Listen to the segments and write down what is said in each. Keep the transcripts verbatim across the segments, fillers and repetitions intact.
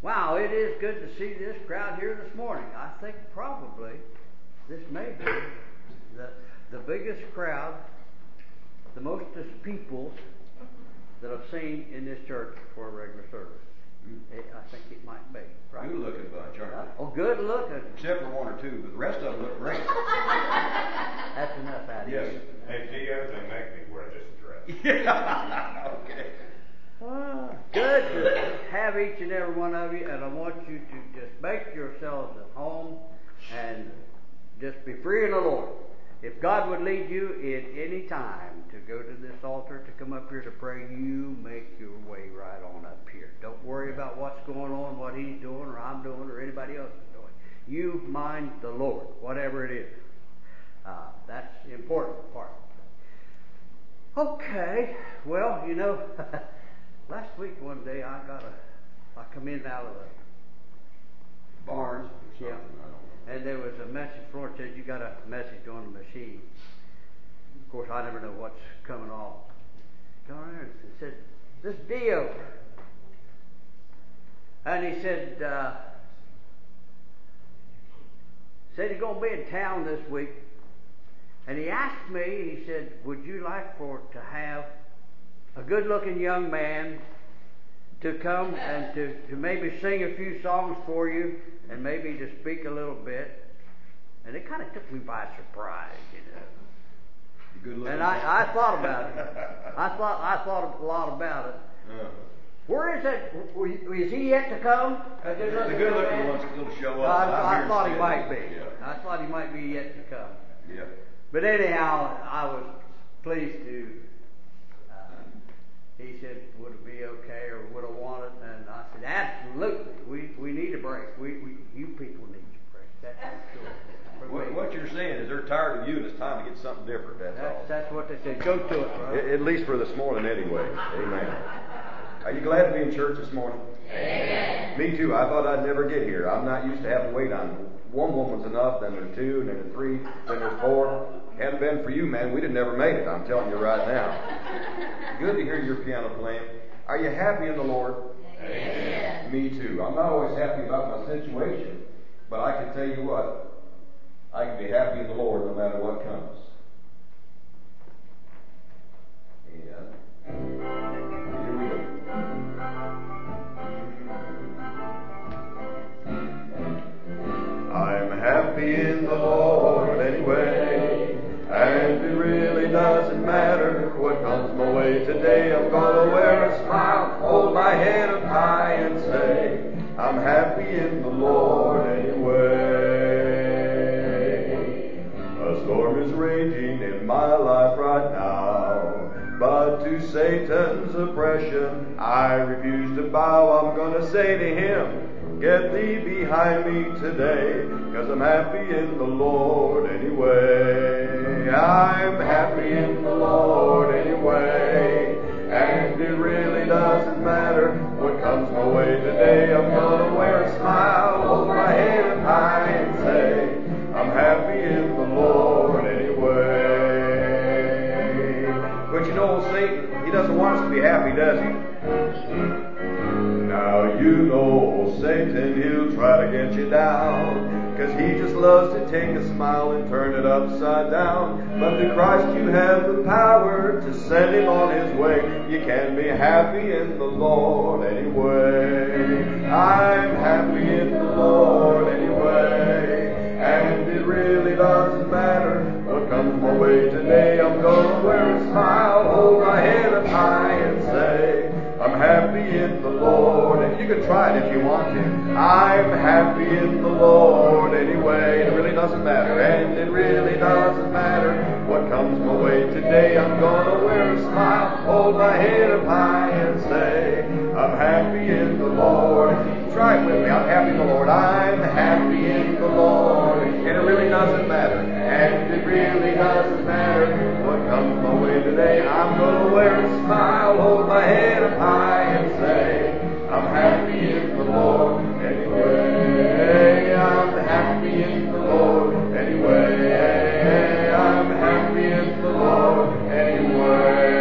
Wow, it is good to see this crowd here this morning. I think probably this may be the, the biggest crowd, the mostest people that I've seen in this church for a regular service. It, I think it might be. Right? Good looking bunch, aren't they? Oh, good looking. Except for one or two, but the rest of them look great. That's enough, Adam. Yes. Hey, Gio, they make me wear this dress. Yeah. Okay. Ah, good to have each and every one of you, and I want you to just make yourselves at home and just be free in the Lord. If God would lead you at any time to go to this altar, to come up here to pray, you make your way right on up here. Don't worry about what's going on, what he's doing, or I'm doing, or anybody else is doing. You mind the Lord, whatever it is. Uh, that's the important part. Okay, well, you know, last week one day I got a, I come in out of the barn, yeah, and there was a message for it said you got a message on the machine. Of course, I never know what's coming off. Come on here, it said this Dio, and he said uh, said he's going to be in town this week, and he asked me. He said, "Would you like for to have a good-looking young man to come and to, to maybe sing a few songs for you and maybe to speak a little bit?" And it kind of took me by surprise, you know. Good and I, I thought about it. I thought I thought a lot about it. Uh, Where is that? Is he yet to come? the good-looking ones will show Well, up. I, I thought he instead. might be. Yeah. I thought he might be yet to come. Yeah. But anyhow, I was pleased to. He said, "Would it be okay, or would I want it?" And I said, "Absolutely. We we need a break. We, we you people need a break. That's for sure." For What, me. what you're saying is they're tired of you, and it's time to get something different. That's, That's all. that's what they said. Go to it, bro. At, at least for this morning, anyway. Amen. Are you glad to be in church this morning? Amen. Me too. I thought I'd never get here. I'm not used to having to wait on one woman's enough, then there's two, and then there's three, then there's four. Hadn't been for you, man, we'd have never made it. I'm telling you right now. Good to hear your piano playing. Are you happy in the Lord? Amen. Me too. I'm not always happy about my situation, but I can tell you what, I can be happy in the Lord no matter what comes. And here we go. I'm happy in the Lord anyway, and it really doesn't matter what comes my way today. I'm gonna wear a smile, hold my head up high and say, I'm happy in the Lord anyway. A storm is raging in my life right now, but to Satan's oppression I refuse to bow. I'm gonna say to him, get thee behind me today, 'cause I'm happy in the Lord anyway. I'm happy in the Lord anyway, and it really doesn't matter what comes my way today. I'm gonna wear a smile, hold my head up high and say, I'm happy in the Lord anyway. But you know, Satan, he doesn't want us to be happy, does he? Now you know Satan, he'll try to get you down, 'cause he just loves to take a smile and turn it upside down. But through Christ you have the power to send him on his way. You can be happy in the Lord anyway. I'm happy in the Lord anyway, and it really doesn't matter what comes my way today. I'm gonna wear a smile, hold my head up high and say, I'm happy in the Lord. And you can try it if you want to. I'm happy in the Lord anyway. It really doesn't matter. And it really doesn't matter what comes my way today. I'm gonna wear a smile, hold my head up high and say, I'm happy in the Lord. Try it with me. I'm happy in the Lord. I'm happy in the Lord. And it really doesn't matter. And it really doesn't matter what comes my way today. I'm gonna wear a smile, hold my head up high and say, I'm happy in the Lord anyway. I'm happy in the Lord anyway. I'm happy in the Lord anyway.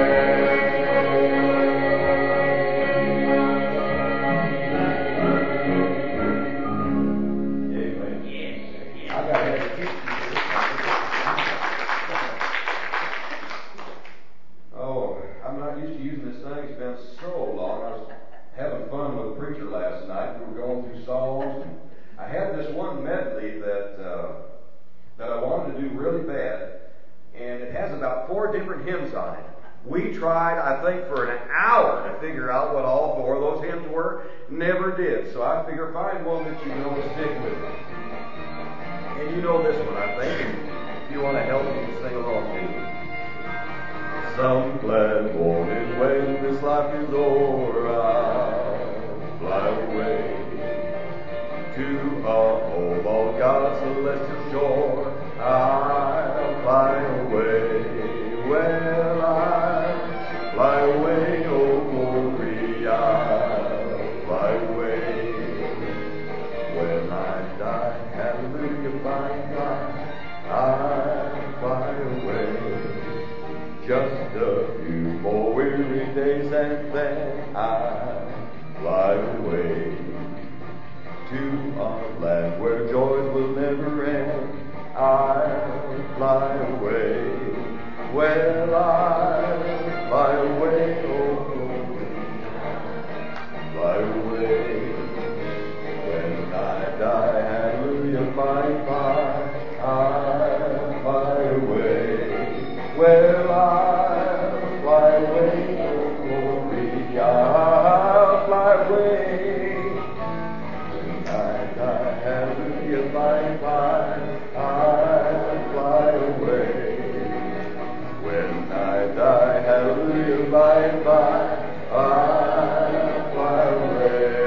preacher last night. We were going through Psalms, and I had this one medley that uh, that I wanted to do really bad, and it has about four different hymns on it. We tried, I think, for an hour to figure out what all four of those hymns were. Never did. So I figure find one that you know and stick with it. And you know this one, I think. And if you want to help, you can sing along too. Some glad morning when this life is over, I'll fly away to a home on God's celestial shore. I'll fly away. Well, I'll fly away, oh glory, I'll fly away. When I die, hallelujah, by and by, I'll fly away. Just a few more weary days and then I'll fly away to a land where joys will never end. I'll fly away. Well, I'll fly away, oh glory, fly away. When I die, hallelujah, by and by, I'll fly away. Well, I'll fly away, oh glory, I'll fly away. When I die, hallelujah, by and by, I'll fly away. When I die, hallelujah, by and by, I'll fly away.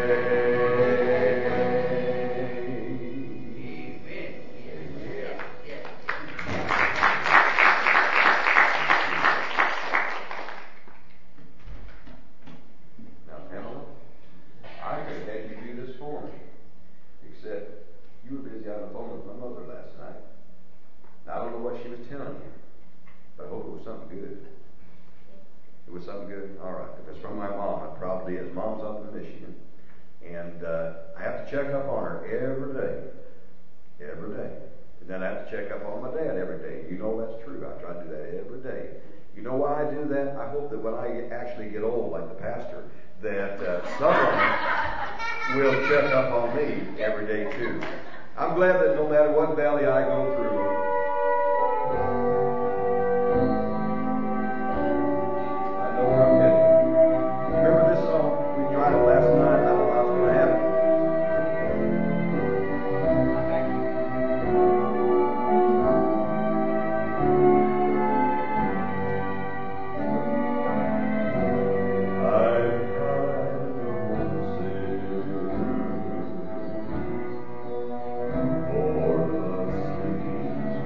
Now, Pamela, I could have had you do this for me, except you were busy on the phone with my mother last night. Now, I don't know what she was telling you, but I hope it was something good. It was something good? All right. If it's from my mom, it probably is. Mom's up in Michigan. And uh, I have to check up on her every day. Every day. And then I have to check up on my dad every day. You know that's true. I try to do that every day. You know why I do that? I hope that when I actually get old, like the pastor, that uh, someone will check up on me every day too. I'm glad that no matter what valley I go through, for the streets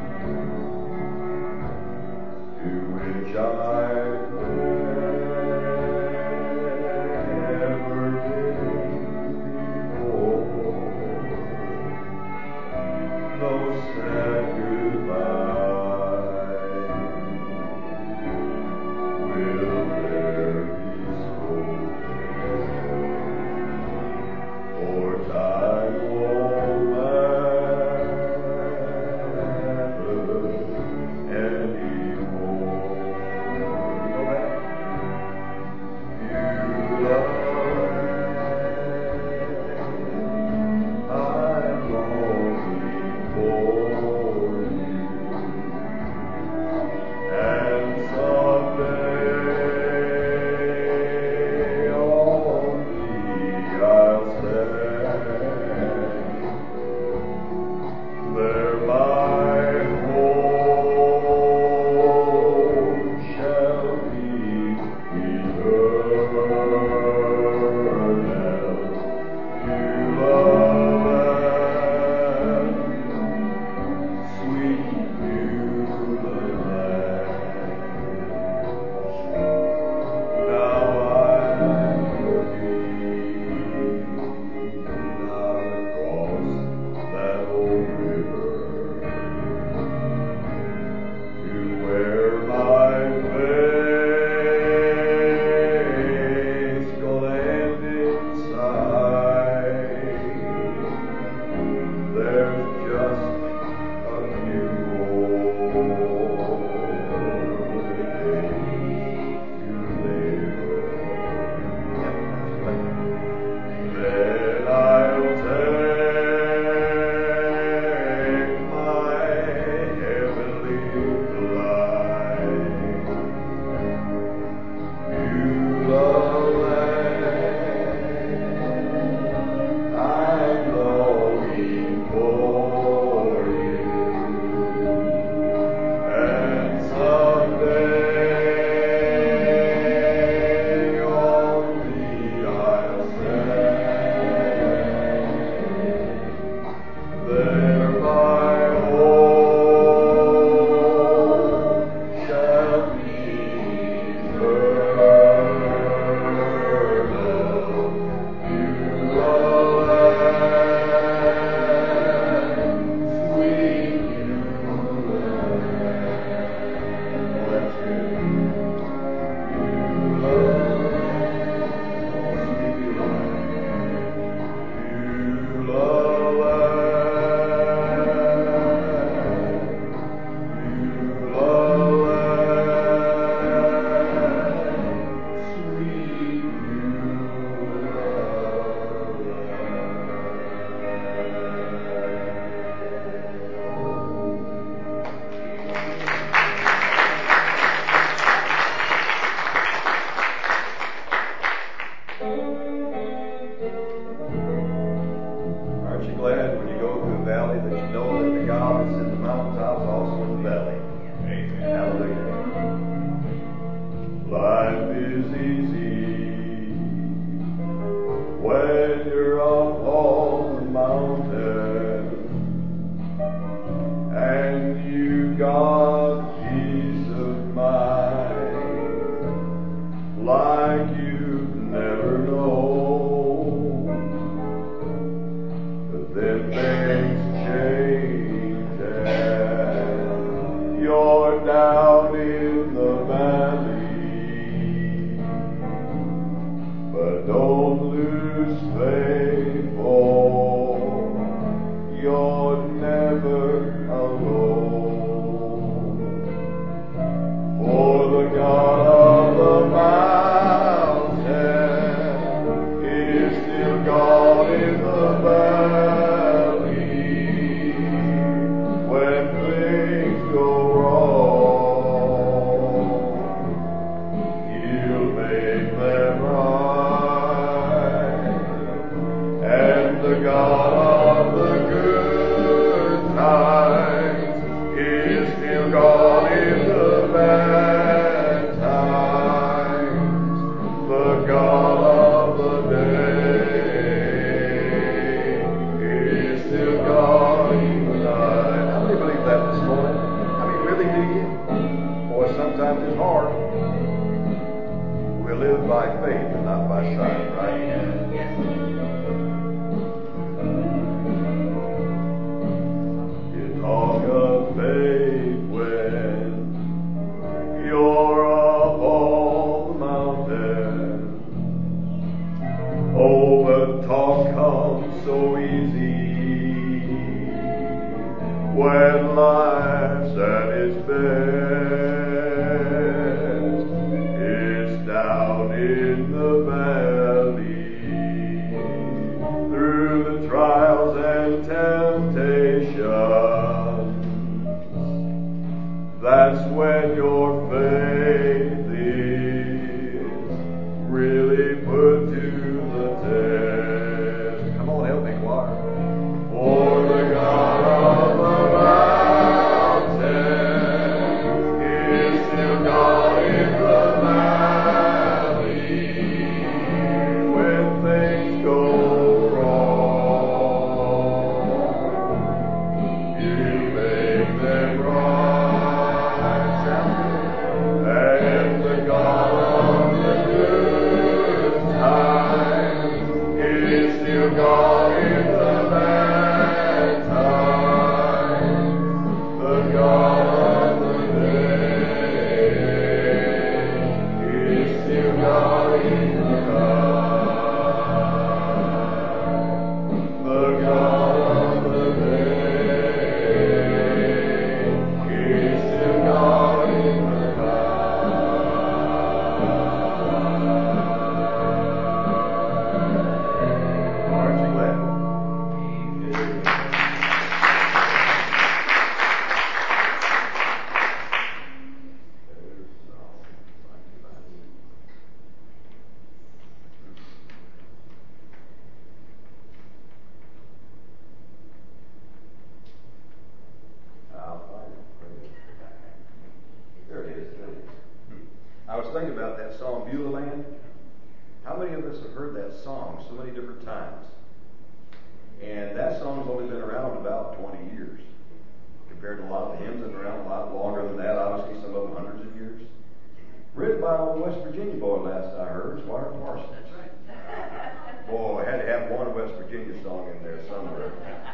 when you're up on the mountain and you got peace of mind like you've never known. But then things change and you're down in the valley. But don't lose faith, for you're never alone. For the God of the mountain is still God in the valley. When things go wrong, He'll make them right. And the God of the good times is still God in the bad times. The God of the day is still God in the night. How many believe that this morning? I mean, really, do you? Boy, sometimes it's hard. We live by faith and not by sight, right? Yes. You talk of faith when you're up on the mountain. Oh, but talk comes so easy when life's at its best. It's down in the valley through the trials and temptations. That's when your faith is really put to the test. Come on, help me, choir. For the God of the mountain is still God in the valley. When things go wrong, You make them right. Sounds good. And the God of the good times is still God in the bad times. The God of the day is still God in the night. The God of the day is still God in the night. Aren't you glad? I'll find it. There it is. There it is. I was thinking about that song, Beulah Land. How many of us have heard that song so many different times? And that song's only been around about twenty years. Compared to a lot of the hymns that have been around a lot longer than that, obviously some of them hundreds of years. Written by an old West Virginia boy, last I heard, Squire Parsons. That's right. Boy, had to have one West Virginia song in there somewhere.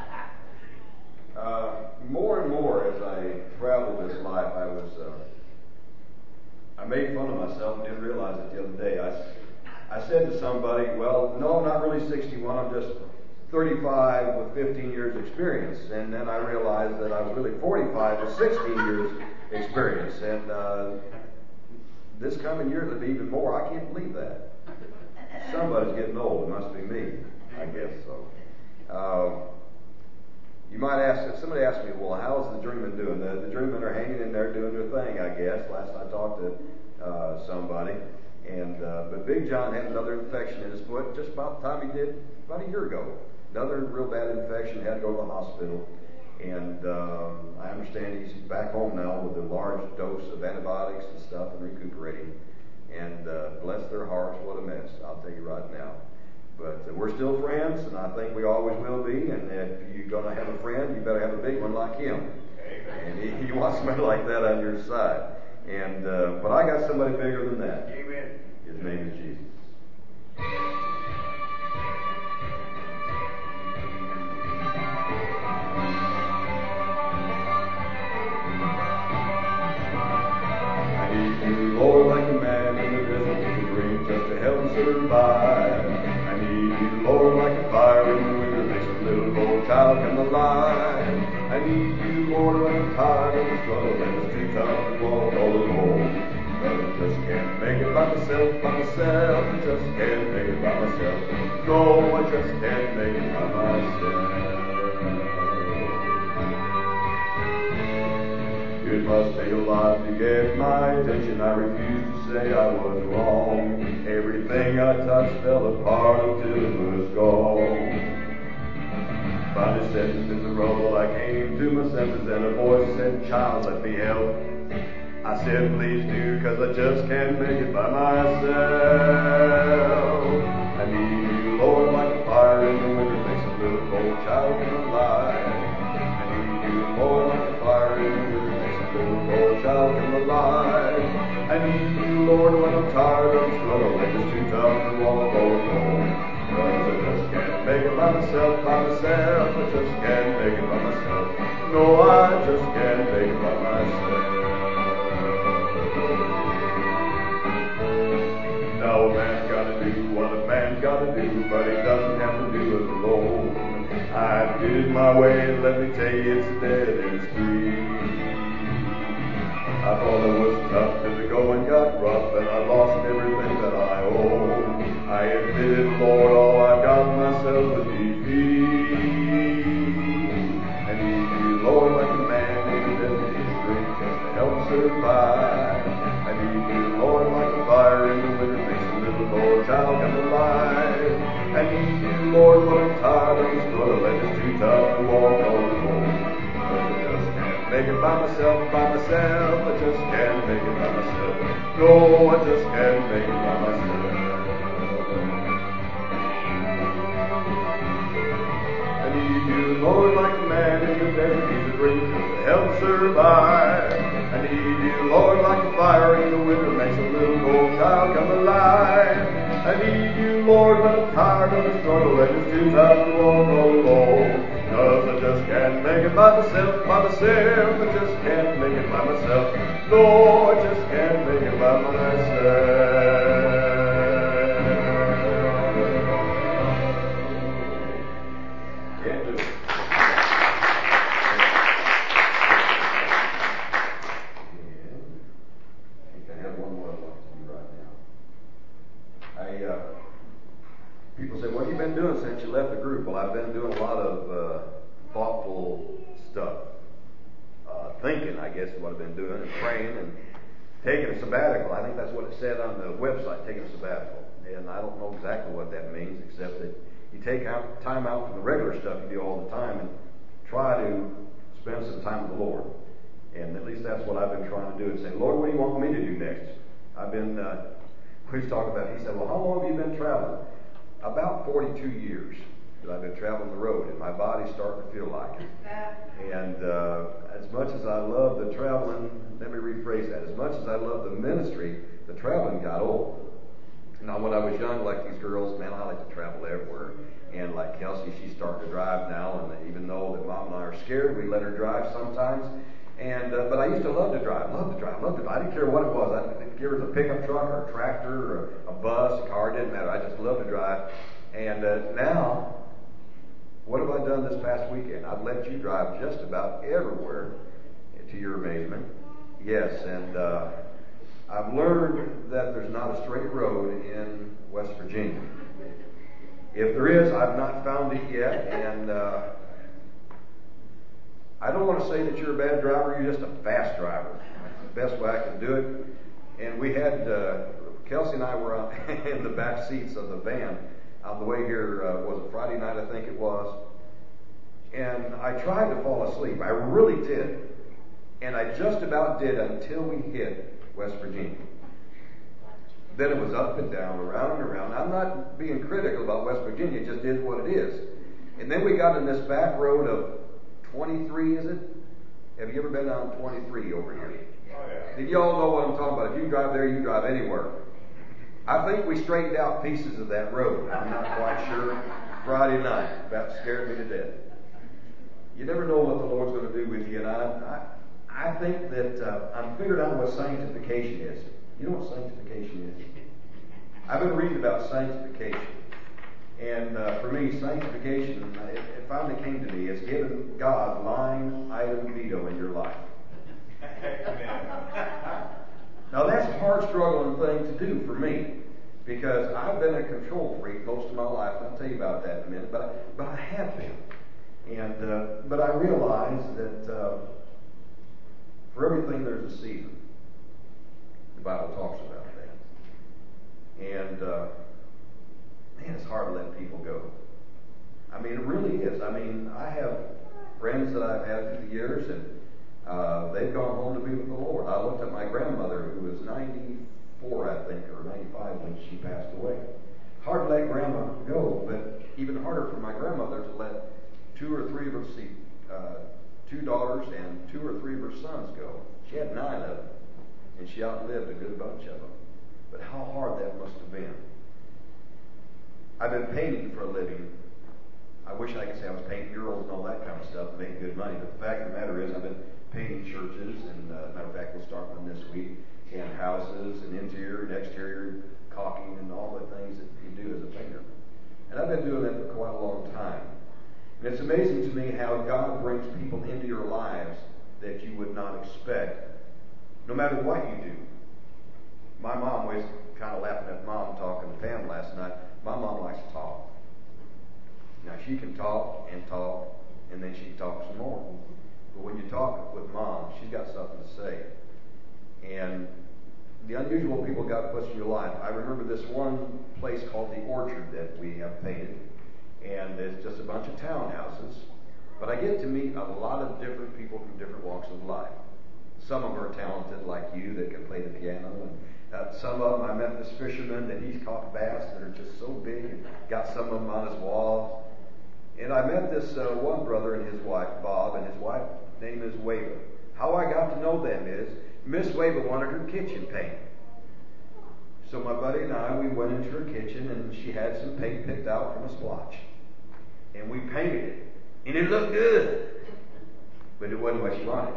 Uh, more and more as I traveled this life, I was, uh, I made fun of myself and didn't realize it the other day. I, I said to somebody, well, no, I'm not really sixty-one, I'm just thirty-five with fifteen years experience. And then I realized that I was really forty-five with sixteen years experience. And uh, this coming year it'll be even more. I can't believe that. Somebody's getting old. It must be me. I guess so. Uh, you might ask, somebody asked me, well, how's the Dreamin' doing? The, the Dreamin' are hanging in there doing their thing, I guess. Last I talked to uh, somebody. And uh, but Big John had another infection in his foot just about the time he did about a year ago. Another real bad infection, had to go to the hospital. And um, I understand he's back home now with a large dose of antibiotics and stuff and recuperating. And uh, bless their hearts, what a mess, I'll tell you right now. But uh, we're still friends, and I think we always will be. And if you're going to have a friend, you better have a big one like him. And he, he wants somebody like that on your side. And uh, but I got somebody bigger than that. Amen. His name is Jesus. I need you, Lord, like a man in the desert with a dream just to help him survive. I need you, Lord, like a fire in the winter makes a little gold child come alive. I need you, Lord, when I'm tired of the struggle and it's too tough to walk all alone. But I just can't make it by myself, by myself. I just can't make it by myself. No, I just can't make it by myself. It must take a lot to get my attention. I refuse to say I was wrong. Everything I touched fell apart until it was gone. Finally sitting in the rubble, I came to my senses, and a voice said, "Child, let me help." I said, "Please do, cause I just can't make it by myself." I need you, Lord, like a fire in the winter makes a little cold child come alive. I need you, Lord, like a fire in the winter makes a little cold child come alive. I need you, Lord, when I'm tired of the struggle and it's too tough to walk all alone. Cause I just can't make it by myself, by myself. I just can't make it by myself. No, I just can't make it by myself. Now a man's gotta do what a man's gotta do, but he doesn't have to do it alone. I did it my way, and let me tell you, it's a dead end street. I thought it was tough till the going got rough, and I lost everything that I own. I admitted, Lord, all I got myself was defeat. I need you, Lord, like a man in the desert needs drink just to help survive. I need you, Lord, like a fire in the winter makes a little old child come alive. I need you, Lord, when I'm tired of the struggle and it's too tough to walk all alone. Cause I just can't make it by myself, by myself. I just can't make it by myself. No, I just can't make it by myself. I need you, Lord, like a man in the desert needs a drink just to help survive. I need you, Lord, like a fire in the winter makes a little cold child come alive. I need you, Lord, when I'm tired of the struggle and it's too tough to walk all alone. Cause I just can't make it by myself, by myself. I just can't make it by myself. No, I just can't make it by myself. Can't do it. I have one more I want to do right now. I, uh, people say, what have you been doing since you left the group? Well, I've been doing a lot of uh, thoughtful stuff. Uh, thinking, I guess, is what I've been doing, and praying, and taking a sabbatical. I think that's what it said on the website, taking a sabbatical. And I don't know exactly what that means, except that you take out time out from the regular stuff you do all the time and try to spend some time with the Lord. And at least that's what I've been trying to do, and say, Lord, what do you want me to do next? I've been, uh, we was talking about, he said, well, how long have you been traveling? About forty-two years that I've been traveling the road, and my body's starting to feel like it. And uh, as much as I love the traveling, let me rephrase that, as much as I love the ministry, the traveling got old. Now, when I was young, like these girls, man, I like to travel everywhere. And like Kelsey, she's starting to drive now, and even though that Mom and I are scared, we let her drive sometimes. And uh, but I used to love to drive, love to drive, love to drive. I didn't care what it was. I didn't care if it was a pickup truck or a tractor or a, a bus, a car, it didn't matter. I just loved to drive. And uh, now, what have I done this past weekend? I've let you drive just about everywhere, to your amazement. Yes, and uh, I've learned that there's not a straight road in West Virginia. If there is, I've not found it yet, and uh, I don't want to say that you're a bad driver, you're just a fast driver. That's the best way I can do it. And we had, uh, Kelsey and I were out in the back seats of the van on the way here, uh, was it Friday night, I think it was. And I tried to fall asleep. I really did. And I just about did until we hit West Virginia. Then it was up and down, around and around. I'm not being critical about West Virginia. It just is what it is. And then we got in this back road of twenty-three, is it? Have you ever been on twenty-three over here? Oh, yeah. Then you all know what I'm talking about. If you drive there, you can drive anywhere. I think we straightened out pieces of that road. I'm not quite sure. Friday night. About scared me to death. You never know what the Lord's going to do with you. And I, I, I think that uh, I'm figuring out what sanctification is. You know what sanctification is? I've been reading about sanctification. And uh, for me, sanctification, it, it finally came to me, is giving God line item veto in your life. Now that's a hard struggling thing to do for me, because I've been a control freak most of my life, and I'll tell you about that in a minute, but I, but I have been. And uh, but I realize that uh, for everything there's a season. The Bible talks about that. And uh, man, it's hard to let people go. I mean, it really is. I mean, I have friends that I've had through the years, and uh, they've gone home to be with the Lord. I looked at my grandmother, who was ninety-four, I think, or ninety-five when she passed away. Hard to let grandma go, but even harder for my grandmother to let two or three of her see, uh, two daughters and two or three of her sons go. She had nine of them, and she outlived a good bunch of them. But how hard that must have been. I've been painting for a living. I wish I could say I was painting murals and all that kind of stuff and making good money, but the fact of the matter is I've been painting churches, and uh, matter of fact, we'll start one this week, and houses, and interior and exterior caulking, and all the things that you do as a painter. And I've been doing that for quite a long time. And it's amazing to me how God brings people into your lives that you would not expect, no matter what you do. My mom was kind of laughing at Mom talking to Pam last night. My mom likes to talk. Now, she can talk and talk, and then she can talk some more. But when you talk with Mom, she's got something to say. And the unusual people God puts in your life. I remember this one place called the Orchard that we have painted. And it's just a bunch of townhouses. But I get to meet a lot of different people from different walks of life. Some of them are talented like you that can play the piano. And uh, some of them, I met this fisherman that he's caught bass that are just so big and got some of them on his wall. And I met this uh, one brother and his wife, Bob, and his wife name is Wava. How I got to know them is Miss Wava wanted her kitchen painted. So my buddy and I, we went into her kitchen, and she had some paint picked out from a splotch. And we painted it. And it looked good. But it wasn't what she wanted.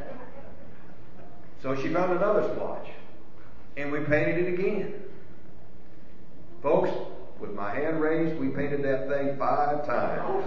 So she found another splotch. And we painted it again. Folks, with my hand raised, we painted that thing five times.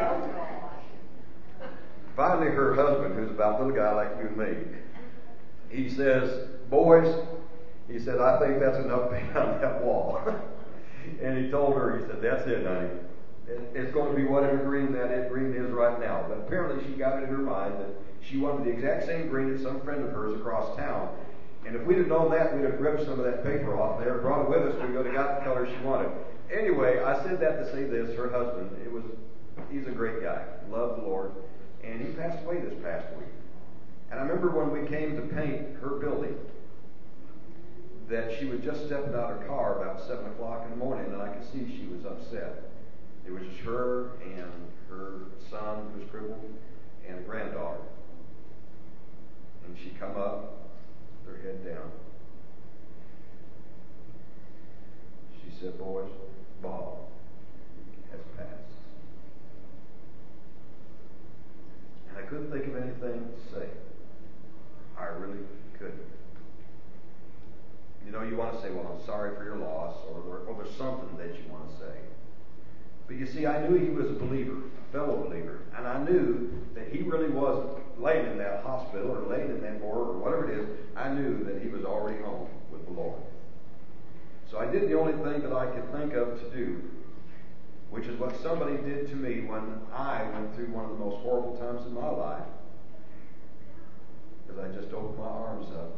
Finally, her husband, who's about a little guy like you and me, he says, boys, he said, I think that's enough paint on that wall. And he told her, he said, that's it, honey. It's going to be whatever green that is, green is right now. But apparently she got it in her mind that she wanted the exact same green as some friend of hers across town. And if we'd have known that, we'd have ripped some of that paper off there, brought it with us, we would have got the color she wanted. Anyway, I said that to say this, her husband, it was, he's a great guy, loved the Lord, and he passed away this past week. And I remember when we came to paint her building, that she was just stepping out of her car about seven o'clock in the morning, and I could see she was upset. It was just her and her son, who was crippled, and a granddaughter. And she come up, her head down. She said, boys, Bob has passed. And I couldn't think of anything to say. I really couldn't. You know, you want to say, well, I'm sorry for your loss, or, or there's something that you want to say. But you see, I knew he was a believer, a fellow believer, and I knew that he really wasn't laying in that hospital or laying in that morgue or whatever it is. I knew that he was already home with the Lord. So I did the only thing that I could think of to do, which is what somebody did to me when I went through one of the most horrible times in my life. Because I just opened my arms up,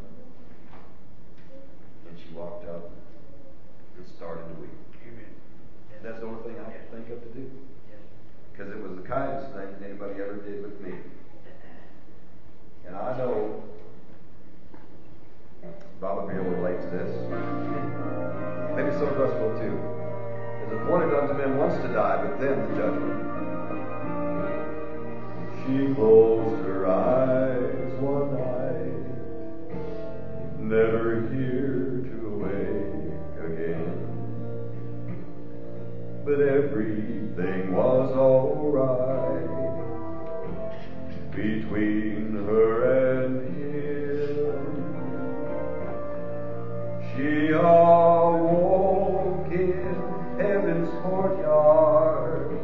and she walked up and started to weep. Amen. And that's the only thing I could think of to do. Because it was the kindest thing that anybody ever did with me. And I know Bob will be able to relate to this. so right between her and him. She awoke in heaven's courtyard,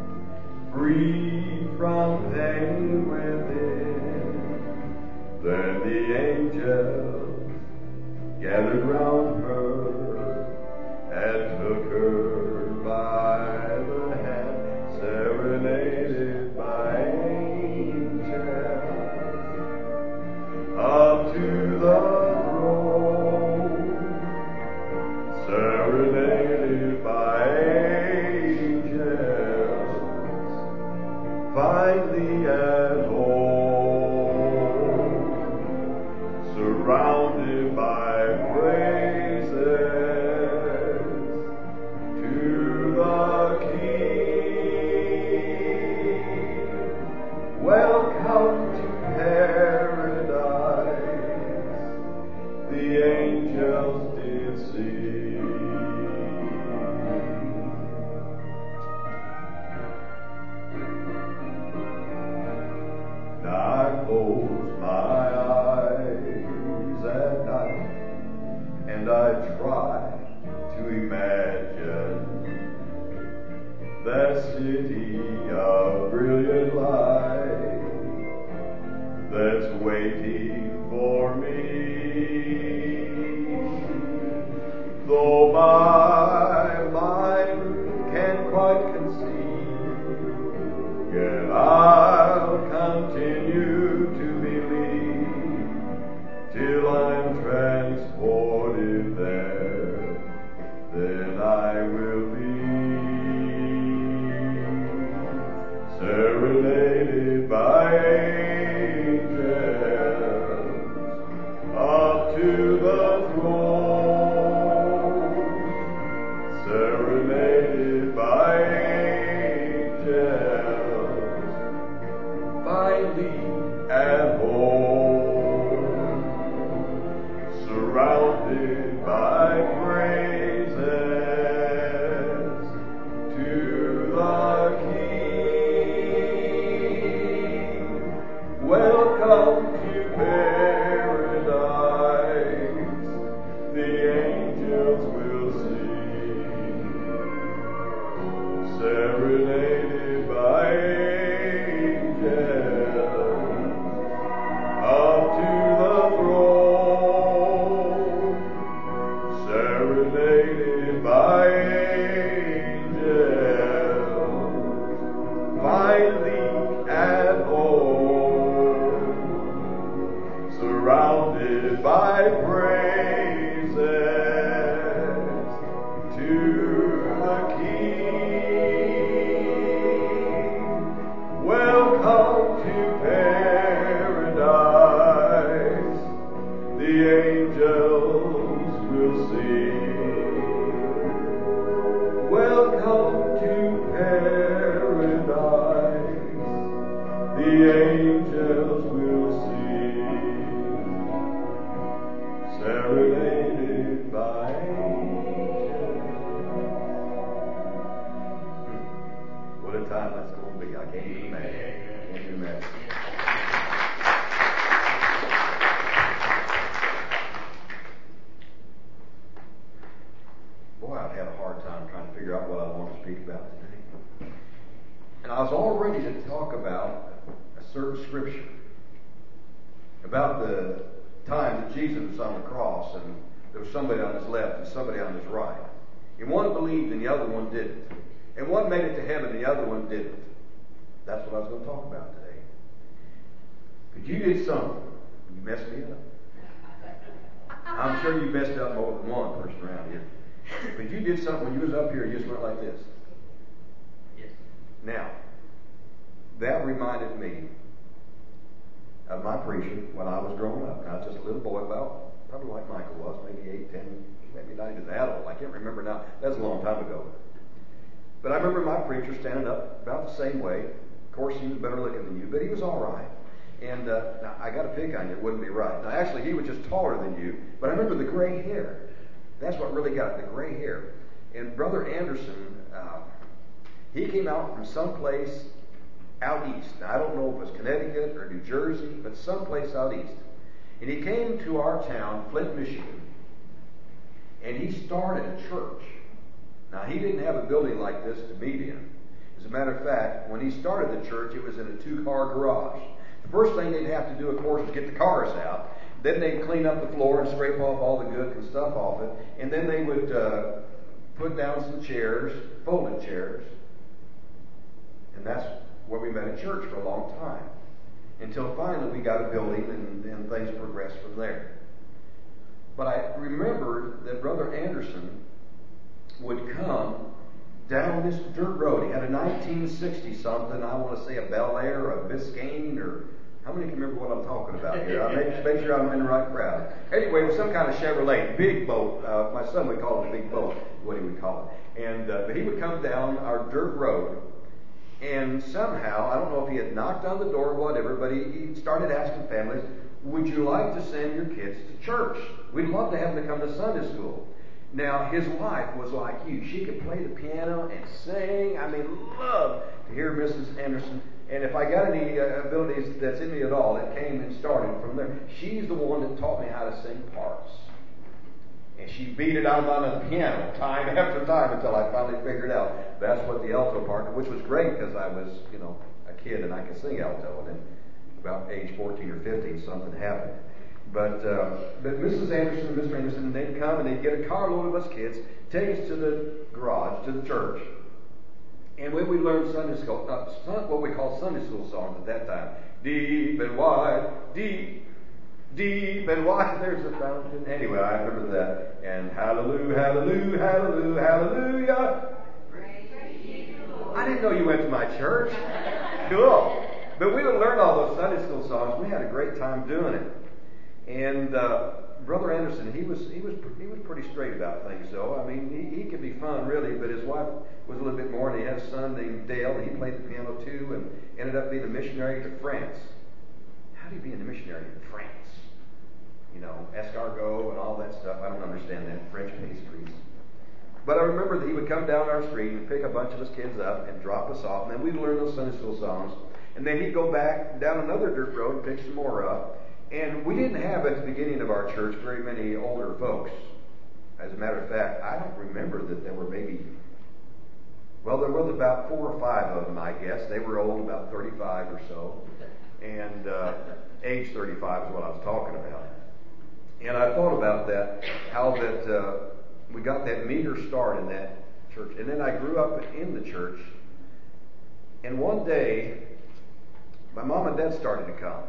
free from pain within. Then the angels gathered round her and took her by the hand, serenaded by angels, up to the throne, serenaded by angels, finally at home, surrounded by praises to the King. Welcome to paradise, the angels did sing. Now I close my eyes at night and I try to imagine that city of brilliant light that's waiting for me. Though my mind can't quite conceive, yet I'll continue to believe till I'm transported there. Then I will be serenaded by angels up to the throne, serenaded by angels, finally at home, surrounded by praises to the King. Welcome to paradise, the angels will sing, serenaded by angels, up to the throne, serenaded by angels, finally at home, surrounded by praises to the King. Welcome to paradise, the angels will sing. Welcome to paradise, the angels will sing, serenaded by angels. What a time that's going to be. I can't even imagine. I can't even imagine. Boy, I've had a hard time trying to figure out what I want to speak about today. And I was all ready to talk about a certain scripture, about the time that Jesus was on the cross and there was somebody on his left and somebody on his right. And one believed and the other one didn't. And one made it to heaven and the other one didn't. That's what I was going to talk about today. But you did something. You messed me up. I'm sure you messed up more than one person around here. But you did something when you was up here, you just went like this. Yes. Now, that reminded me of my preaching when I was growing up. I was just a little boy, about probably like Michael was, maybe eight, ten, maybe not even that old. I can't remember now. That's a long time ago. But I remember my preacher standing up about the same way. Of course, he was better looking than you, but he was all right. And uh, now, I got to pick on you. It wouldn't be right. Now, actually, he was just taller than you, but I remember the gray hair. That's what really got it, the gray hair. And Brother Anderson, uh, He came out from someplace out east. Now, I don't know if it was Connecticut or New Jersey, but someplace out east. And he came to our town, Flint, Michigan, and he started a church. Now, he didn't have a building like this to meet in. As a matter of fact, when he started the church, it was in a two-car garage. The first thing they'd have to do, of course, was get the cars out. Then they'd clean up the floor and scrape off all the gook and stuff off it. And then they would uh, put down some chairs, folded chairs. And that's where we met at church for a long time. Until finally we got a building and, and things progressed from there. But I remembered that Brother Anderson would come down this dirt road. He had a nineteen sixty something, I want to say a Bel Air or a Biscayne, or how many can remember what I'm talking about here? I make, make sure I'm in the right crowd. Anyway, it was some kind of Chevrolet, big boat. Uh, my son would call it a big boat, what he would call it. And uh, but he would come down our dirt road, and somehow, I don't know if he had knocked on the door or whatever, but he, he started asking families, would you like to send your kids to church? We'd love to have them to come to Sunday school. Now, his wife was like you. She could play the piano and sing. I mean, love to hear Missus Anderson. And if I got any uh, abilities that's in me at all, it came and started from there. She's the one that taught me how to sing parts. And she beat it out on the piano time after time until I finally figured out that's what the alto part, which was great because I was, you know, a kid and I could sing alto. And then about age fourteen or fifteen, something happened. But uh, but Missus Anderson and Mister Anderson, they'd come and they'd get a carload of us kids, take us to the garage, to the church. And when we learned Sunday school, uh, what we call Sunday school songs at that time, deep and wide, deep, deep and wide, there's a fountain. Anyway, I remember that. And hallelujah, hallelujah, hallelujah, hallelujah. I didn't know you went to my church. Cool. But we would learn all those Sunday school songs. We had a great time doing it. And uh, Brother Anderson, he was he was he was pretty straight about things, though. I mean, he, he could be fun, really, but his wife was a little bit more, and he had a son named Dale, and he played the piano too, and ended up being a missionary to France. How do you be a missionary to France? You know, escargot and all that stuff. I don't understand that. French pastries. But I remember that he would come down our street and pick a bunch of us kids up and drop us off, and then we'd learn those Sunday school songs. And then he'd go back down another dirt road and pick some more up. And we didn't have at the beginning of our church very many older folks. As a matter of fact, I don't remember that there were maybe, well, there was about four or five of them, I guess. They were old, about thirty-five or so. And uh, age thirty-five is what I was talking about. And I thought about that, how that uh, we got that meager start in that church. And then I grew up in the church. And one day, my mom and dad started to come.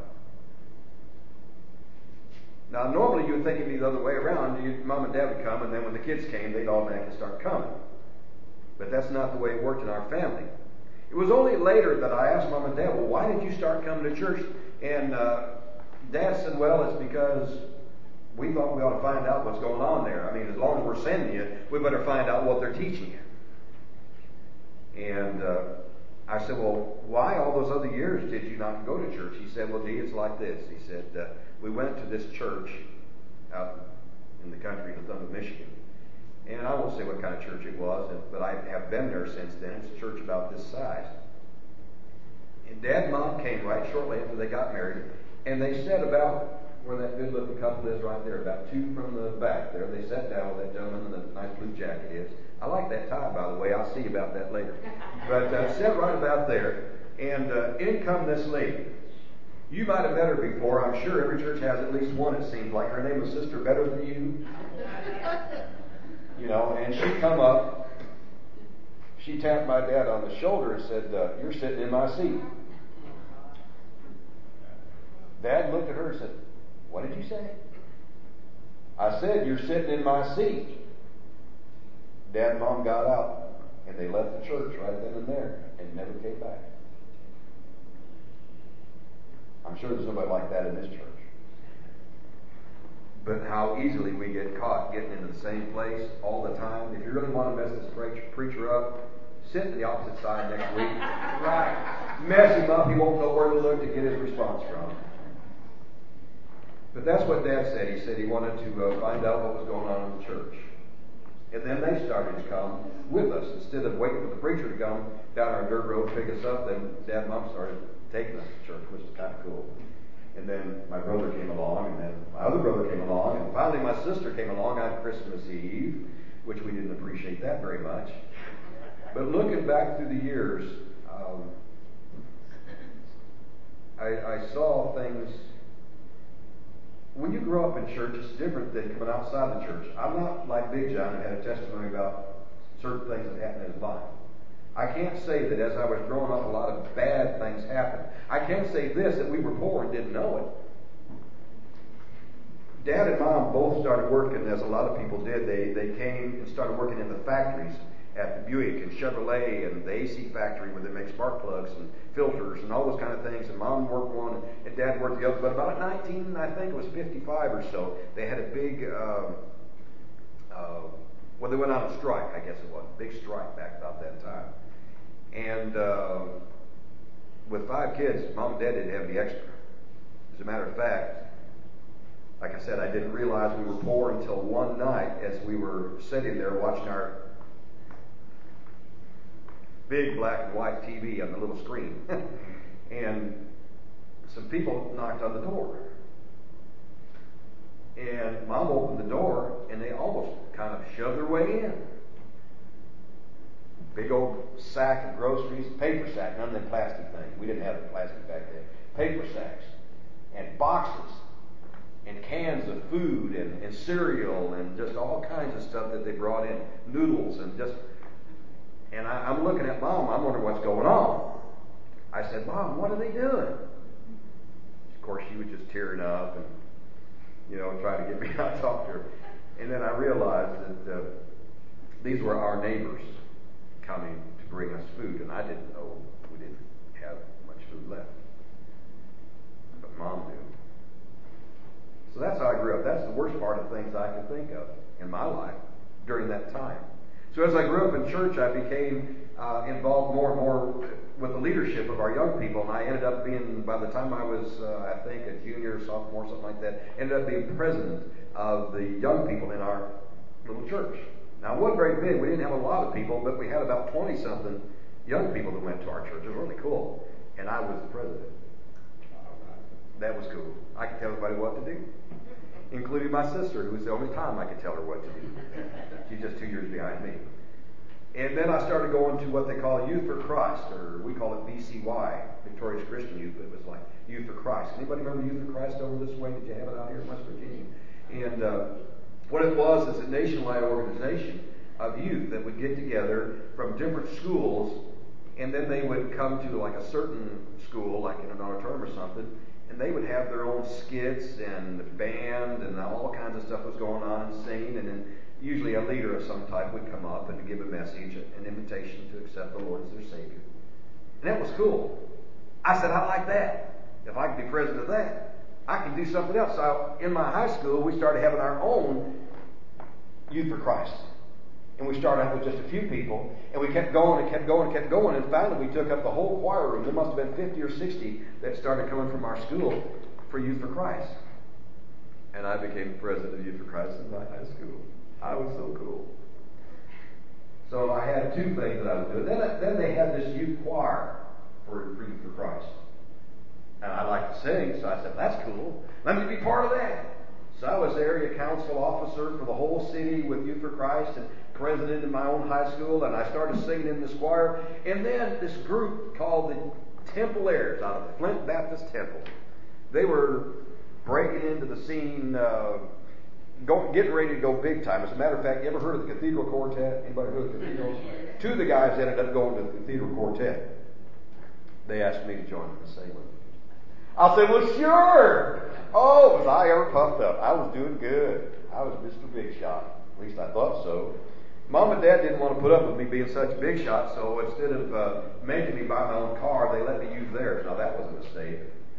Now, normally you would think it'd be the other way around. You, mom and dad would come, and then when the kids came, they'd automatically start coming. But that's not the way it worked in our family. It was only later that I asked mom and dad, well, why did you start coming to church? And uh, dad said, well, it's because we thought we ought to find out what's going on there. I mean, as long as we're sending you, we better find out what they're teaching you. And uh, I said, well, why all those other years did you not go to church? He said, well, gee, it's like this. He said, uh, we went to this church out in the country in Thunderwood, Michigan. And I won't say what kind of church it was, but I have been there since then. It's a church about this size. And Dad and Mom came right shortly after they got married, and they sat about where that good-looking couple is right there, about two from the back there. They sat down with that gentleman in the nice blue jacket is. I like that tie, by the way. I'll see about that later. But uh, sat right about there, and uh, in come this lady. You might have met her before. I'm sure every church has at least one, it seems like. Her name was Sister Better Than You. You know, and she come up. She tapped my dad on the shoulder and said, uh, you're sitting in my seat. Dad looked at her and said, what did you say? I said, you're sitting in my seat. Dad and Mom got out, and they left the church right then and there, and never came back. I'm sure there's nobody like that in this church. But how easily we get caught getting into the same place all the time. If you really want to mess this preacher up, sit to the opposite side next week. Right. Mess him up. He won't know where to look to get his response from. But that's what Dad said. He said he wanted to uh, find out what was going on in the church. And then they started to come with us. Instead of waiting for the preacher to come, down our dirt road to pick us up. Then Dad and Mom started taking us to church, which was kind of cool. And then my brother came along, and then my other brother came along, and finally my sister came along on Christmas Eve, which we didn't appreciate that very much. But looking back through the years, um, I, I saw things. When you grow up in church, it's different than coming outside the church. I'm not like Big John who had a testimony about certain things that happened in his life. I can't say that as I was growing up, a lot of bad things happened. I can say this, that we were poor and didn't know it. Dad and Mom both started working, as a lot of people did. They they came and started working in the factories at the Buick and Chevrolet and the A C factory where they make spark plugs and filters and all those kind of things. And Mom worked one and Dad worked the other. But about nineteen, I think it was fifty-five or so, they had a big, uh, uh, well, they went on a strike, I guess it was. Big strike back about that time. And uh, with five kids, Mom and Dad didn't have any extra. As a matter of fact, like I said, I didn't realize we were poor until one night as we were sitting there watching our big black and white T V on the little screen. And some people knocked on the door. And Mom opened the door, and they almost kind of shoved their way in. Big old sack of groceries, paper sack, none of them plastic things. We didn't have the plastic back then. Paper sacks, and boxes, and cans of food, and, and cereal, and just all kinds of stuff that they brought in. Noodles, and just... And I, I'm looking at Mom, I'm wondering what's going on. I said, Mom, what are they doing? Of course, she was just tearing up and, you know, trying to get me out to talk to her. And then I realized that uh, these were our neighbors coming to bring us food, and I didn't know we didn't have much food left. But Mom knew. So that's how I grew up. That's the worst part of things I can think of in my life during that time. So as I grew up in church, I became uh, involved more and more with the leadership of our young people, and I ended up being, by the time I was, uh, I think, a junior, sophomore, something like that, ended up being president of the young people in our little church. Now, it wasn't very big. We didn't have a lot of people, but we had about twenty-something young people that went to our church. It was really cool. And I was the president. That was cool. I could tell everybody what to do, including my sister, who was the only time I could tell her what to do. She's just two years behind me. And then I started going to what they call Youth for Christ, or we call it V C Y, Victorious Christian Youth, but it was like Youth for Christ. Anybody remember Youth for Christ over this way? Did you have it out here in West Virginia? And uh, what it was is a nationwide organization of youth that would get together from different schools, and then they would come to like a certain school, like in an auditorium or something, and they would have their own skits and band and all kinds of stuff was going on and singing, and then usually a leader of some type would come up and give a message, an invitation to accept the Lord as their Savior. And that was cool. I said, I like that. If I can be president of that, I can do something else. So in my high school, we started having our own Youth for Christ. And we started out with just a few people, and we kept going and kept going and kept going, and finally we took up the whole choir room. There must have been fifty or sixty that started coming from our school for Youth for Christ. And I became president of Youth for Christ in my high school. I was so cool. So I had two things that I was doing. Then, then they had this youth choir for, for Youth for Christ. And I like to sing, so I said, that's cool. Let me be part of that. So I was area council officer for the whole city with Youth for Christ and president in my own high school, and I started singing in this choir. And then this group called the Templaires out of the Flint Baptist Temple. They were breaking into the scene, uh, go, getting ready to go big time. As a matter of fact, you ever heard of the Cathedral Quartet? Anybody heard of the Cathedral? Two of the guys ended up going to the Cathedral Quartet. They asked me to join them and sing with them. I said, well, sure. Oh, was I ever puffed up. I was doing good. I was Mister Big Shot. At least I thought so. Mom and Dad didn't want to put up with me being such a big shot, so instead of uh, making me buy my own car, they let me use theirs. Now, that was a mistake.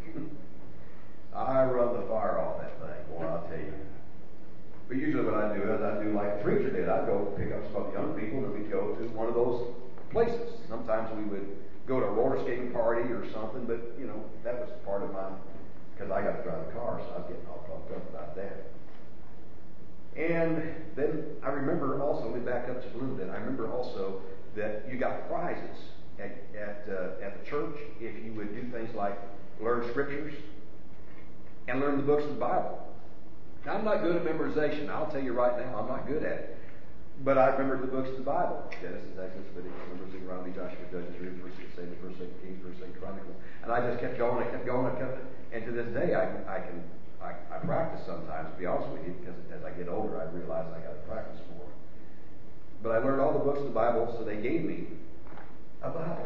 I run the fire off that thing, boy, I'll tell you. But usually what I do is I do like the preacher did. I'd go pick up some of the young people, and we'd go to one of those places. Sometimes we would go to a roller skating party or something, but, you know, that was part of my, because I got to drive a car, so I was getting all pumped up about that. And then I remember also, let me back up to a little bit, I remember also that you got prizes at at, uh, at the church if you would do things like learn scriptures and learn the books of the Bible. Now, I'm not good at memorization. I'll tell you right now, I'm not good at it. But I remembered the books of the Bible: Genesis, Exodus, Leviticus, Numbers, Deuteronomy, Joshua, Judges, Ruth, First Samuel, First Kings, First Chronicles. And I just kept going. I kept going. I kept. And to this day, I, I can. I, I practice sometimes. To be honest with you, because as I get older, I realize I got to practice more. But I learned all the books of the Bible, so they gave me a Bible.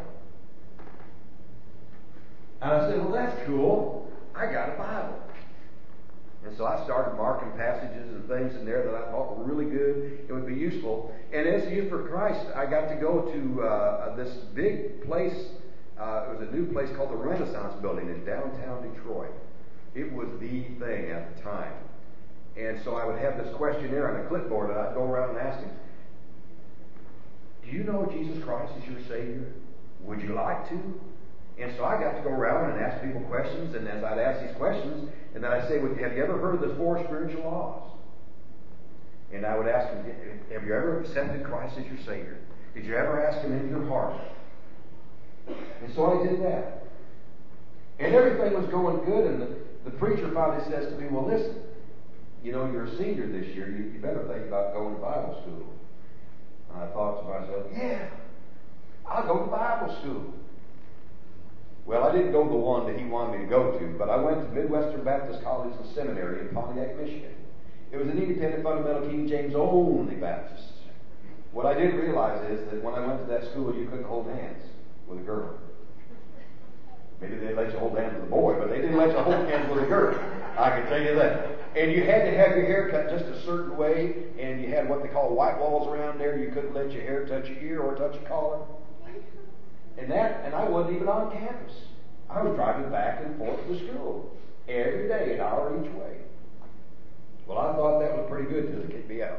And I said, "Well, that's cool. I got a Bible." And so I started marking passages and things in there that I thought were really good. It would be useful. And as a Youth for Christ, I got to go to uh, this big place. Uh, it was a new place called the Renaissance Building in downtown Detroit. It was the thing at the time. And so I would have this questionnaire on a clipboard, and I'd go around and ask him, "Do you know Jesus Christ is your Savior? Would you like to?" And so I got to go around and ask people questions, and as I'd ask these questions, and then I'd say, "Well, have you ever heard of the four spiritual laws?" And I would ask them, "Have you ever accepted Christ as your Savior? Did you ever ask Him into your heart?" And so I did that. And everything was going good, and the, the preacher finally says to me, "Well, listen, you know, you're a senior this year. You, you better think about going to Bible school." And I thought to myself, "Yeah, I'll go to Bible school." Well, I didn't go to the one that he wanted me to go to, but I went to Midwestern Baptist College and Seminary in Pontiac, Michigan. It was an independent, fundamental, King James only Baptist. What I didn't realize is that when I went to that school, you couldn't hold hands with a girl. Maybe they let you hold hands with a boy, but they didn't let you hold hands with a girl. I can tell you that. And you had to have your hair cut just a certain way, and you had what they call white walls around there. You couldn't let your hair touch your ear or touch your collar. And that, and I wasn't even on campus. I was driving back and forth to school every day, an hour each way. Well, I thought that was pretty good till they kicked me out.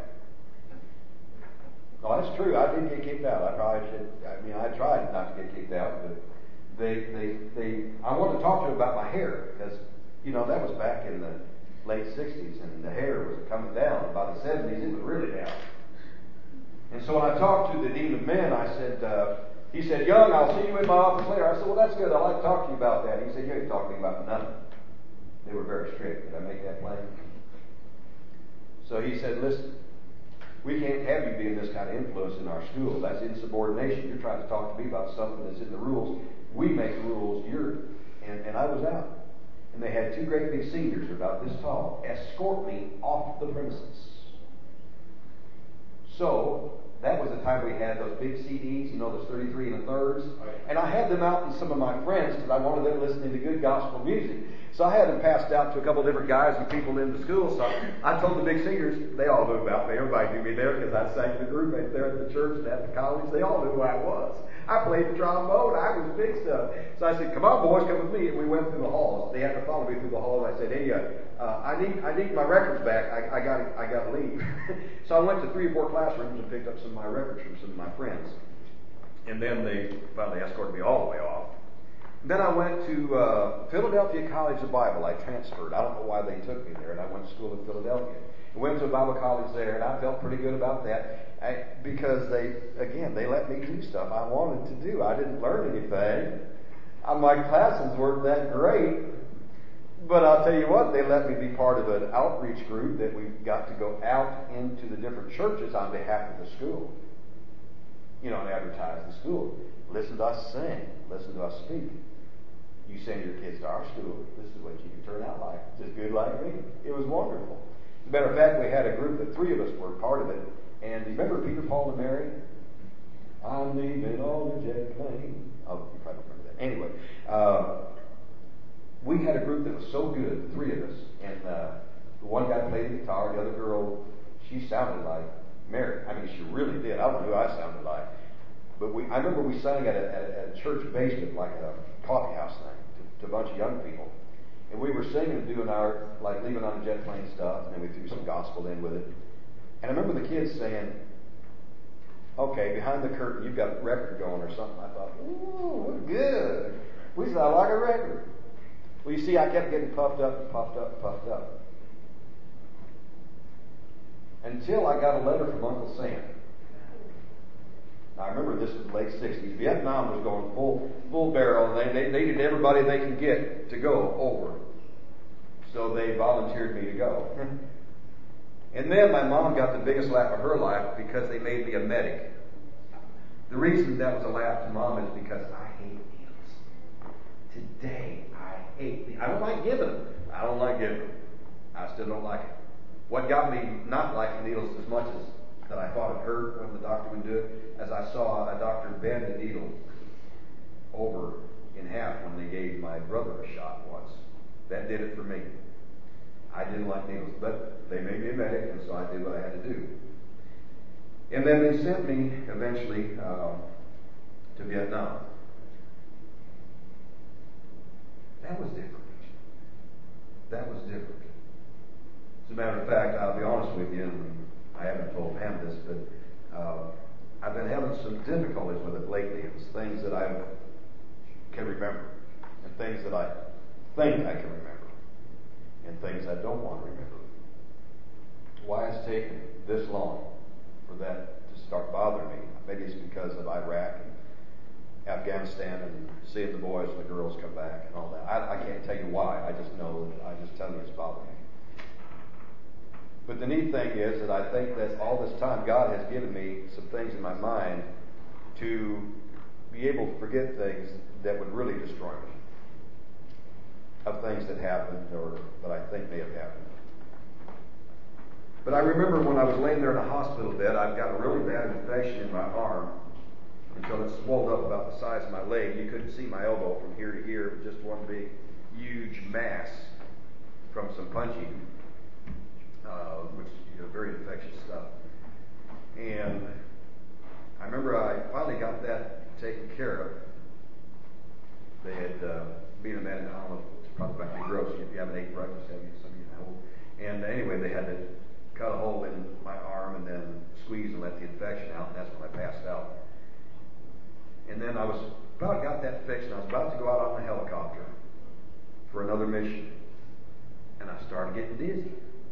No, that's true. I did get kicked out. I probably should. I mean, I tried not to get kicked out, but they, they, they. I wanted to talk to them about my hair because, you know, that was back in the late sixties, and the hair was coming down. By the seventies, it was really down. And so when I talked to the dean of men, I said. Uh, He said, "Young, I'll see you in my office later." I said, "Well, that's good. I'd like to talk to you about that." He said, "You ain't talking to me about nothing." They were very strict. Did I make that plain? So he said, "Listen, we can't have you being this kind of influence in our school. That's insubordination. You're trying to talk to me about something that's in the rules. We make the rules. You're..." And, and I was out. And they had two great big seniors about this tall escort me off the premises. So... that was the time we had those big C Ds, you know, those thirty-three and a thirds. And I had them out in some of my friends because I wanted them listening to good gospel music. So I had them passed out to a couple of different guys and people in the school. So I told the big singers, they all knew about me. Everybody knew me there because I sang in the group right there at the church and at the college. They all knew who I was. I played the trombone. I was big stuff. So I said, "Come on, boys, come with me." And we went through the halls. They had to follow me through the halls. I said, "Hey, uh, uh, I need I need my records back. I, I got I got to leave." So I went to three or four classrooms and picked up some of my records from some of my friends. And then they finally escorted me all the way off. Then I went to uh, Philadelphia College of Bible. I transferred. I don't know why they took me there, and I went to school in Philadelphia. I went to a Bible college there, and I felt pretty good about that I, because they, again, they let me do stuff I wanted to do. I didn't learn anything. Uh, my classes weren't that great, but I'll tell you what, they let me be part of an outreach group that we got to go out into the different churches on behalf of the school. You know, and advertise the school. Listen to us sing. Listen to us speak. You send your kids to our school, this is what you can turn out like. Just good like me. It was wonderful. As a matter of fact, we had a group that three of us were part of it. And remember Peter, Paul, and Mary? I'm leaving on the jet plane. Oh, you probably don't remember that. Anyway, uh, we had a group that was so good, the three of us. And uh, the one guy played the guitar, the other girl, she sounded like Mary. I mean, she really did. I don't know who I sounded like. But we, I remember we sang at a, at a, at a church basement, like a coffee house thing, to, to a bunch of young people. And we were singing and doing our, like, leaving on a jet plane stuff, and then we threw some gospel in with it. And I remember the kids saying, "Okay, behind the curtain, you've got a record going or something." I thought, "Ooh, what good. We sound like a record." Well, you see, I kept getting puffed up and puffed up and puffed up. Until I got a letter from Uncle Sam. I remember this was the late sixties. Vietnam was going full full barrel, and they, they, they needed everybody they can get to go over. So they volunteered me to go. And then my mom got the biggest laugh of her life because they made me a medic. The reason that was a laugh to Mom is because I hate needles. Today, I hate needles. I don't like giving them. I don't like giving them. I still don't like it. What got me not liking needles as much as that I thought it hurt when the doctor would do it, as I saw a doctor bend a needle over in half when they gave my brother a shot once. That did it for me. I didn't like needles, but they made me a medic, and so I did what I had to do. And then they sent me eventually uh, to Vietnam. That was different. That was different. As a matter of fact, I'll be honest with you, and I haven't told Pam this, but uh, I've been having some difficulties with it lately. It's things that I can remember, and things that I think I can remember, and things I don't want to remember. Why it's taken this long for that to start bothering me? Maybe it's because of Iraq and Afghanistan and seeing the boys and the girls come back and all that. I, I can't tell you why. I just know that I just tell you it's bothering me. But the neat thing is that I think that all this time God has given me some things in my mind to be able to forget things that would really destroy me, of things that happened or that I think may have happened. But I remember when I was laying there in a hospital bed, I've got a really bad infection in my arm until it swelled up about the size of my leg. You couldn't see my elbow from here to here. It was just one big, huge mass from some punching. Uh, which you know, very infectious stuff. And I remember I finally got that taken care of. They had, uh, being a man, I don't know, it's probably might be gross if you haven't ate breakfast, have you? Some of you know. And anyway, they had to cut a hole in my arm and then squeeze and let the infection out, and that's when I passed out. And then I was about got that fixed, and I was about to go out on the helicopter for another mission, and I started getting dizzy.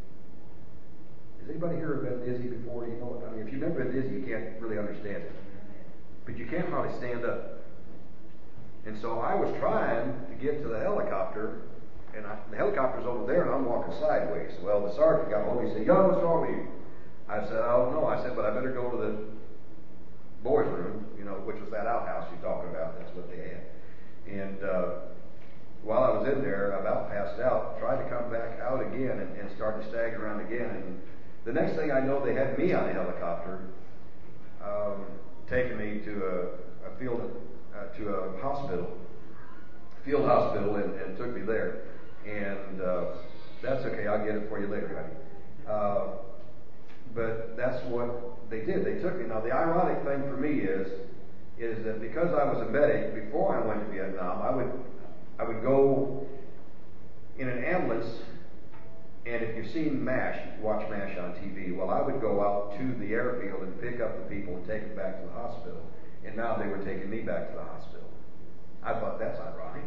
Has anybody here been dizzy before? You know what I mean? If you've never been dizzy, you can't really understand it. But you can't hardly stand up. And so I was trying to get to the helicopter, and I, the helicopter's over there, and I'm walking sideways. Well, the sergeant got hold of me and said, "Young, what's wrong with you?" I said, "I don't know." I said, "But I better go to the boys' room," you know, which was that outhouse you're talking about. That's what they had. And uh, while I was in there, I about passed out, tried to come back out again and, and started to stagger around again. And the next thing I know, they had me on a helicopter, um, taking me to a, a field, uh, to a hospital, field hospital, and, and took me there. And uh, that's okay. I'll get it for you later, honey. Uh, but that's what they did. They took me. Now, the ironic thing for me is, is that because I was a medic before I went to Vietnam, I would, I would go in an ambulance. And if you've seen MASH, watch MASH on T V, well, I would go out to the airfield and pick up the people and take them back to the hospital. And now they were taking me back to the hospital. I thought, that's ironic.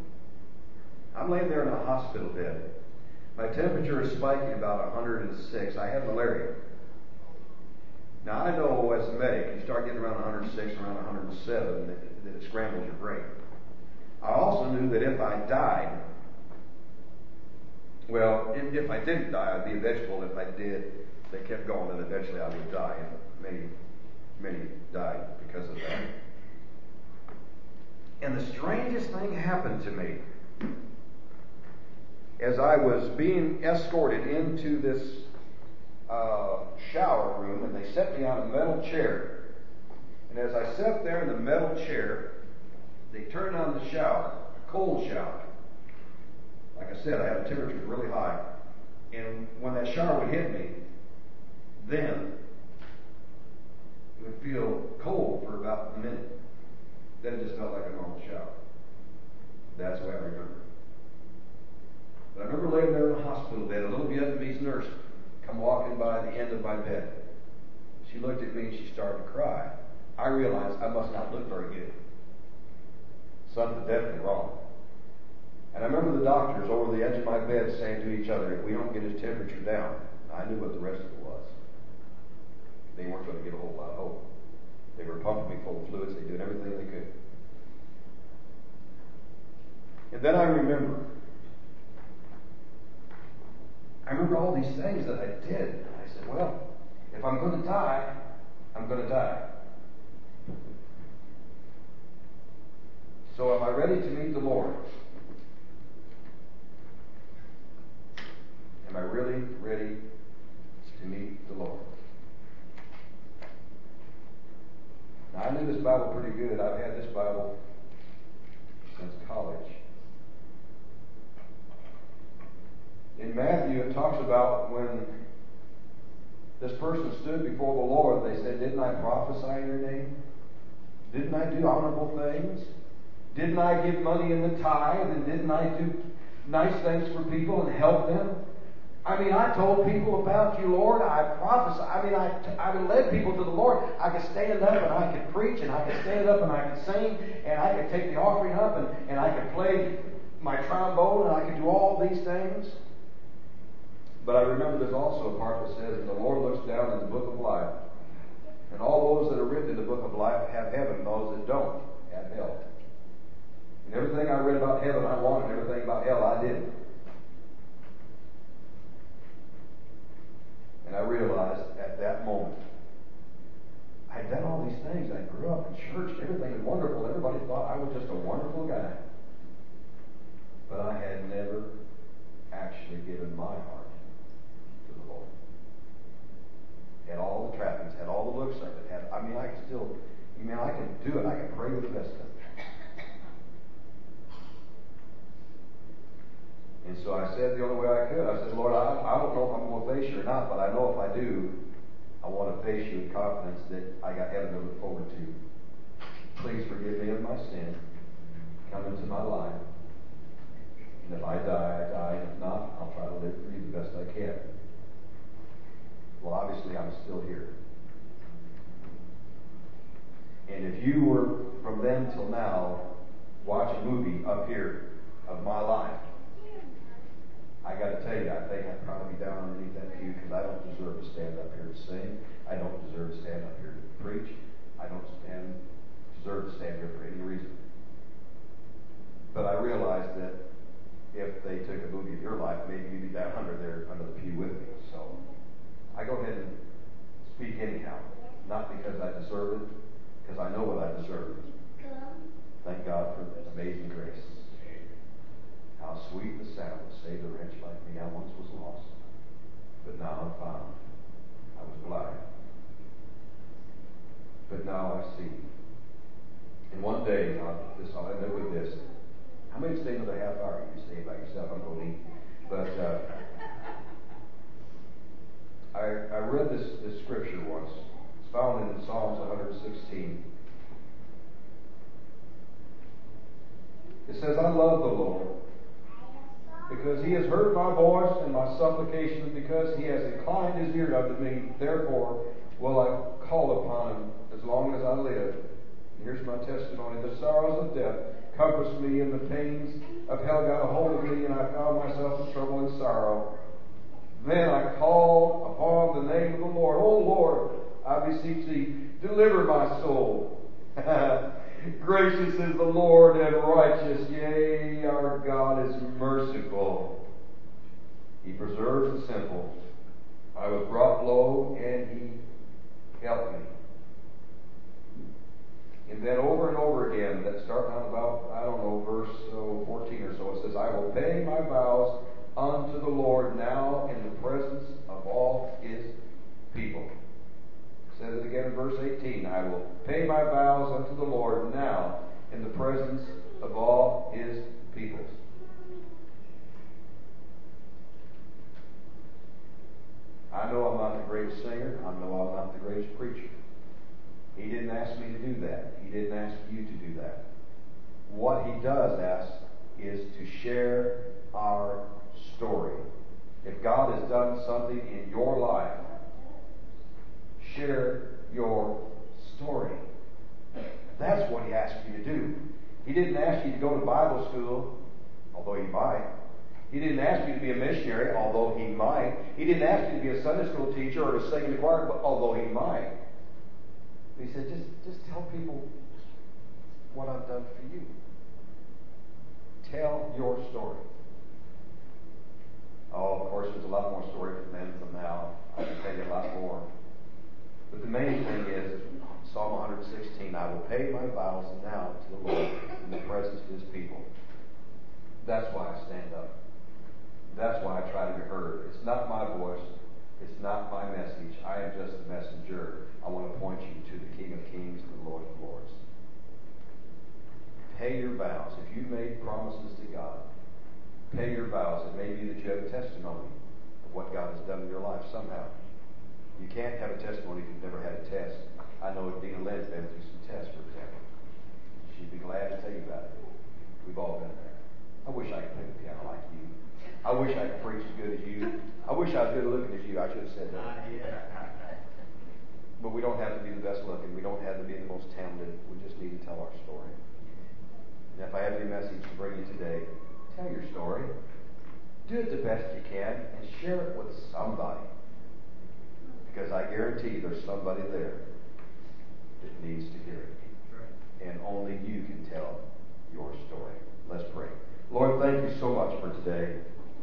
I'm laying there in a hospital bed. My temperature is spiking about one hundred six. I had malaria. Now, I know as a medic, you start getting around one hundred six, around one hundred seven, that, that it scrambles your brain. I also knew that if I died, well, if, if I didn't die, I'd be a vegetable. If I did, they kept going, and eventually I would die. And many, many died because of that. And the strangest thing happened to me. As I was being escorted into this uh, shower room, and they set me on a metal chair. And as I sat there in the metal chair, they turned on the shower, a cold shower. Like I said, I had a temperature really high. And when that shower would hit me, then it would feel cold for about a minute. Then it just felt like a normal shower. That's the way I remember it. But I remember laying there in a hospital bed, a little Vietnamese nurse come walking by the end of my bed. She looked at me and she started to cry. I realized I must not look very good. Something definitely wrong. And I remember the doctors over the edge of my bed saying to each other, if we don't get his temperature down, I knew what the rest of it was. They weren't going to get a whole lot of hope. They were pumping me full of fluids. They were doing everything they could. And then I remember, I remember all these things that I did. I said, well, if I'm going to die, I'm going to die. So am I ready to meet the Lord? Am I really ready to meet the Lord? Now, I knew this Bible pretty good. I've had this Bible since college. In Matthew, it talks about when this person stood before the Lord, they said, didn't I prophesy in your name? Didn't I do honorable things? Didn't I give money in the tithe? And didn't I do nice things for people and help them? I mean, I told people about you, Lord. I prophesied. I mean, I, I led people to the Lord. I could stand up and I could preach, and I could stand up and I could sing, and I could take the offering up, and, and I could play my trombone, and I could do all these things. But I remember there's also a part that says, and the Lord looks down in the book of life, and all those that are written in the book of life have heaven, those that don't have hell. And everything I read about heaven, I wanted. Everything about hell, I didn't. And I realized at that moment, I had done all these things. I grew up in church, and everything was wonderful. Everybody thought I was just a wonderful guy. But I had never actually given my heart to the Lord. Had all the trappings, had all the looks of it. Had, I mean, I could still, I mean, I could do it. I could pray with the best of it. And so I said the only way I could, I said, Lord, I, I don't know if I'm going to face you or not, but I know if I do, I want to face you with confidence that I got heaven to look forward to. Please forgive me of my sin. Come into my life. And if I die, I die. And if not, I'll try to live for you the best I can. Well, obviously, I'm still here. And if you were, from then till now, watch a movie up here of my life, I got to tell you, I think I'd probably be down underneath that pew because I don't deserve to stand up here to sing. I don't deserve to stand up here to preach. I don't stand, deserve to stand here for any reason. But I realized that if they took a movie of your life, maybe you'd be down under there, under the pew with me. So I go ahead and speak anyhow. Not because I deserve it, because I know what I deserve. Thank God for amazing grace. How sweet the sound that saved a wretch like me. I once was lost, but now I'm found. I was blind, but now I see. And one day, I'll, this, I'll end up with this. How many stay another half hour? You stay by yourself. I'm going to eat. But uh, I, I read this, this scripture once. It's found in Psalms one sixteen. It says, I love the Lord, because he has heard my voice and my supplication, because he has inclined his ear unto me. Therefore will I call upon him as long as I live. And here's my testimony. The sorrows of death compassed me, and the pains of hell got a hold of me, and I found myself in trouble and sorrow. Then I called upon the name of the Lord. O Lord, I beseech thee, deliver my soul. Gracious is the Lord and righteous. Yea, our God is merciful. He preserves the simple. I was brought low, and he helped me. And then over and over again, that starting out about, I don't know, verse oh, fourteen or so, it says, I will pay my vows unto the Lord now in the presence of all his people. It says it again in verse eighteen, I will pay my vows unto the Lord now in the presence of all his peoples. I know I'm not the greatest singer. I know I'm not the greatest preacher. He didn't ask me to do that. He didn't ask you to do that. What he does ask is to share our story. If God has done something in your life, share your story. That's what he asked you to do. He didn't ask you to go to Bible school, although he might. He didn't ask you to be a missionary, although he might. He didn't ask you to be a Sunday school teacher or to sing in the choir, although he might. He said, just, just tell people what I've done for you. Tell your story. Oh, of course, there's a lot more story from then till now. I can tell you a lot more. But the main thing is, Psalm one sixteen, I will pay my vows now to the Lord in the presence of His people. That's why I stand up. That's why I try to be heard. It's not my voice. It's not my message. I am just the messenger. I want to point you to the King of Kings and the Lord of Lords. Pay your vows. If you made promises to God, pay your vows. It may be that you have a testimony of what God has done in your life somehow. You can't have a testimony if you've never had a test. I know Dina Lynn's been through some tests, for example. She'd be glad to tell you about it. We've all been there. I wish I could play the piano like you. I wish I could preach as good as you. I wish I was good looking as you. I should have said that. Uh, yeah. But we don't have to be the best looking. We don't have to be the most talented. We just need to tell our story. And if I have any message to bring you today, tell your story. Do it the best you can and share it with somebody. Because I guarantee there's somebody there that needs to hear it. And only you can tell your story. Let's pray. Lord, thank you so much for today.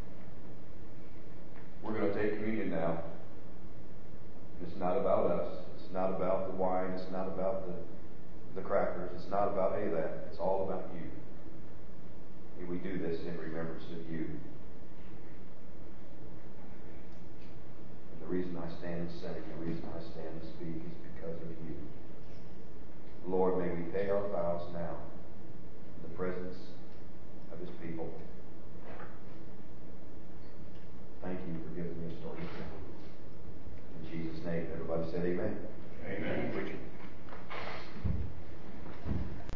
We're going to take communion now. It's not about us. It's not about the wine. It's not about the, the crackers. It's not about any of that. It's all about you. And we do this in remembrance of you. And the reason I stand and say